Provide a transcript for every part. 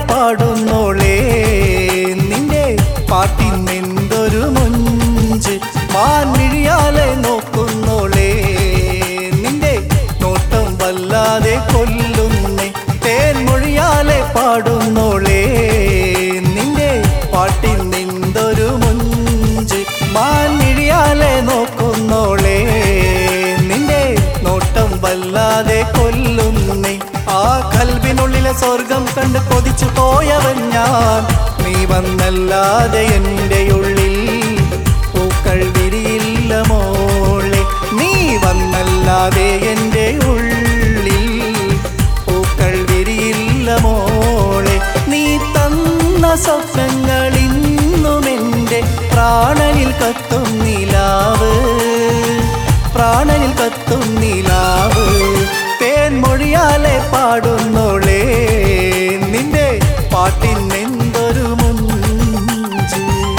പാടുന്നോളേ നിന്റെ പാട്ടിനെന്തൊരു മൊഞ്ച് മാൻമിഴിയാലെ നോക്കുന്നോളേ നിന്റെ നോട്ടം വല്ലാതെ കൊല്ലുന്നേ തേൻമൊഴിയാലെ പാടുന്നോളേ നിന്റെ പാട്ടിനെന്തൊരു മൊഞ്ച് മാൻമിഴിയാലെ നോക്കുന്നോളേ നിന്റെ നോട്ടം വല്ലാതെ കൊല്ലുന്നേ ആ കൽബിനുള്ളിലെ സ്വർഗം കണ്ട് കൊതിച്ചു പോയവൻ ഞാൻ നീ വന്നല്ലാതെ എൻ്റെ ഉള്ളിൽ പൂക്കൾ വിരിയില്ല മോളെ നീ വന്നല്ലാതെ എൻ്റെ ഉള്ളിൽ പൂക്കൾ വിരിയില്ല മോളെ നീ തന്ന സ്വപ്നങ്ങൾ ഇന്നും എൻ്റെ പ്രാണനിൽ കത്തും നിലാവ് പ്രാണനിൽ കത്തും നിലാവ് തേൻമൊഴിയാലെ പാടുന്നോളേ നിന്റെ പാട്ടിനെന്തൊരു മൊഞ്ച്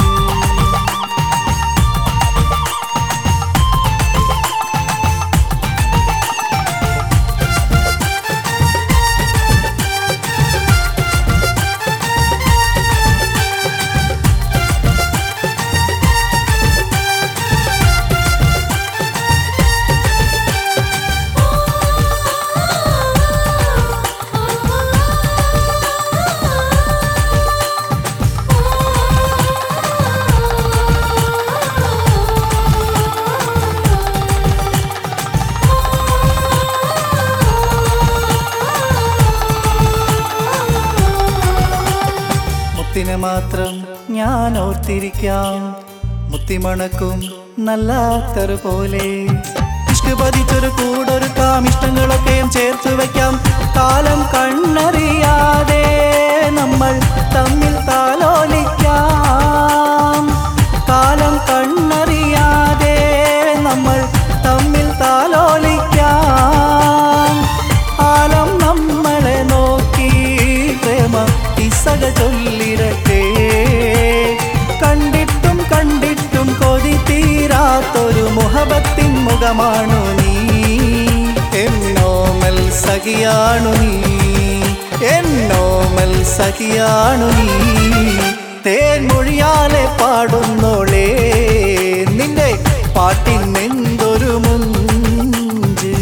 മുത്തിനെ മാത്രം ഞാൻ ഓർത്തിരിക്കാം മുത്തിമണക്കും നല്ല അത്തറ് പോലെ ഇഷ്ക് പതിച്ചൊരു കൂടൊരുക്കാം ഇഷ്ടങ്ങളൊക്കെയും ചേർത്ത് വയ്ക്കാം കാലം കണ്ണറിയാതെ നമ്മൾ തമ്മിൽ താലോലിക്കാം കാലം കണ്ണറിയാതെ നമ്മൾ തമ്മിൽ താലോലിക്കാം ആലം നമ്മളെ നോക്കി പ്രേമ ഇസക ചൊല്ലിരട്ടെ കണ്ടിട്ടും കണ്ടിട്ടും കൊതി തീരാത്തൊരു മുഹബത്തിൻ മുഖമാണു നീ എന്നോമൽ സഖിയാണു നീ എന്നോമൽ സഖിയാണു നീ തേൻമൊഴിയാലെ പാടുന്നോളേ നിന്റെ പാട്ടിനെന്തൊരു മൊഞ്ച്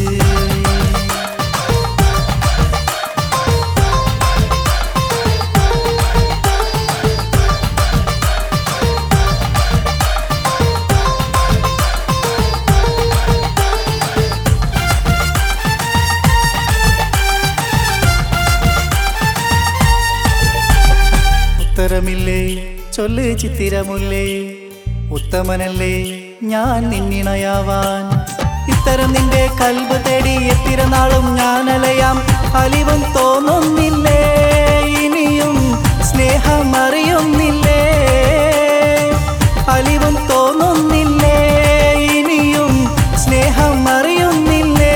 ഉത്തരമില്ലേ ചൊല്ല് ചിത്തിരമുല്ലേ ഉത്തമനല്ലേ ഞാൻ നിന്നിണയാവാൻ ഇത്തരം നിന്റെ കൽബ് തേടി എത്തിര നാളും ഞാൻ അലയാം അലിവും തോന്നുന്നില്ലേ ഇനിയും സ്നേഹം അറിയുന്നില്ലേ അലിവും തോന്നുന്നില്ലേ ഇനിയും സ്നേഹം അറിയുന്നില്ലേ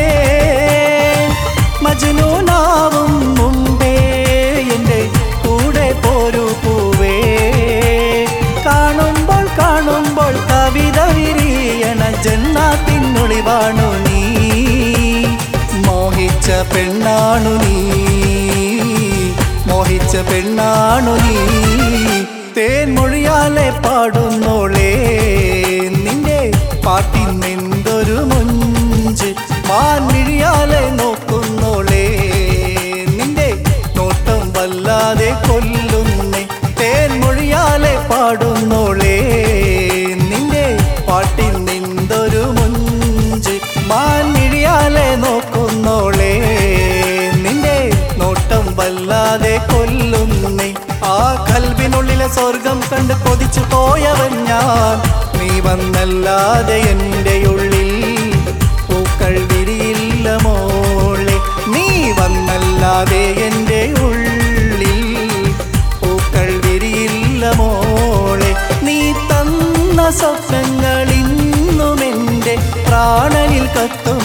മജ്നൂനാവും മുമ്പേ എൻ്റെ കൂടെ പോരൂ പൂവേ കാണുമ്പോൾ കാണുമ്പോൾ കവിത വിരിയണ ജന്നാത്തിനുളിവാണു നീ മോഹിച്ച പെണ്ണാണു നീ മോഹിച്ച പെണ്ണാണു നീ തേൻമൊഴിയാലെ പാടുന്നോളേ നിന്റെ പാട്ടിനെന്തൊരു മൊഞ്ച് മാൻമിഴിയാലെ നോക്കുന്നോളേ നിന്റെ നോട്ടം വല്ലാതെ കൊല്ലുന്നേ തേൻമൊഴിയാലെ പാടുന്നോളേ നിന്റെ പാട്ടിനെന്തൊരു മൊഞ്ച് മാൻമിഴിയാലെ നോക്കുന്നോളേ നിന്റെ നോട്ടം വല്ലാതെ കൊല്ലുന്നേ ആ കൽബിനുള്ളിലെ സ്വർഗം കണ്ട് കൊതിച്ചു പോയവൻ ഞാൻ നീ വന്നല്ലാതെ എൻ്റെ ഉള്ളിൽ പൂക്കൾ വിരിയില്ല മോളെ നീ വന്നല്ലാതെ എൻ്റെ ഉള്ളിൽ പൂക്കൾ വിരിയില്ല മോളെ നീ തന്ന സ്വപ്നങ്ങൾ ഇന്നും എൻ്റെ പ്രാണനിൽ കത്തും